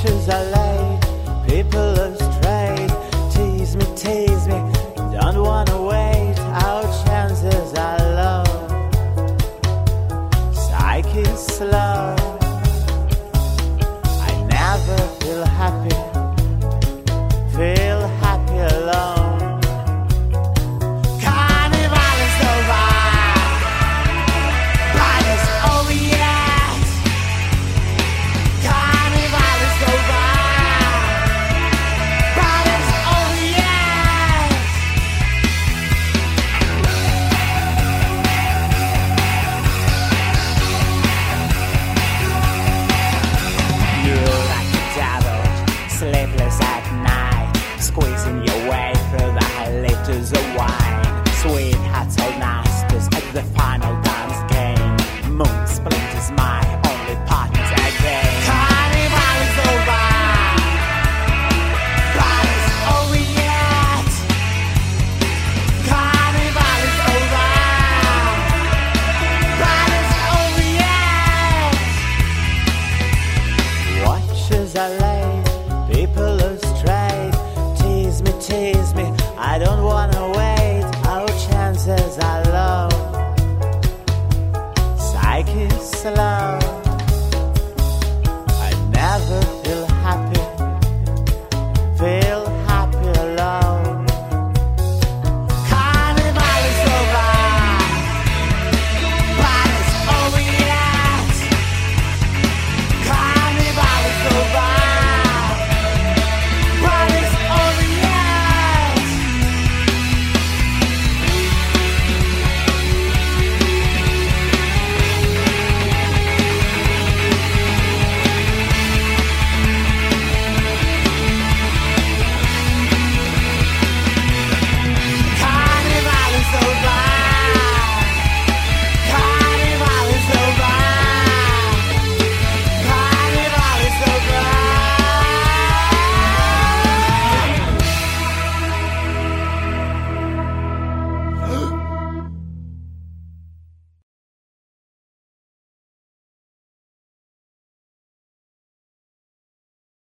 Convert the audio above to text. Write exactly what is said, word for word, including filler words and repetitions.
Watches are late, people are straight. Tease me, tease me, don't wanna wait. Our chances are low. Psyche is slow. I never feel happy, feel happy alone. Carnival is over, but it's over yet. Carnival is over, but it's over yet. You're like a devil, sleepless at night, squeezing your way through the liters of wine. Sweethearts hold nasties at the final dance game. Moon splinters my only partners again. Carnival is over, but it's over yet. Carnival is over, but it's over yet. Watches are late, people are straight. Tease me, tease me, I don't wanna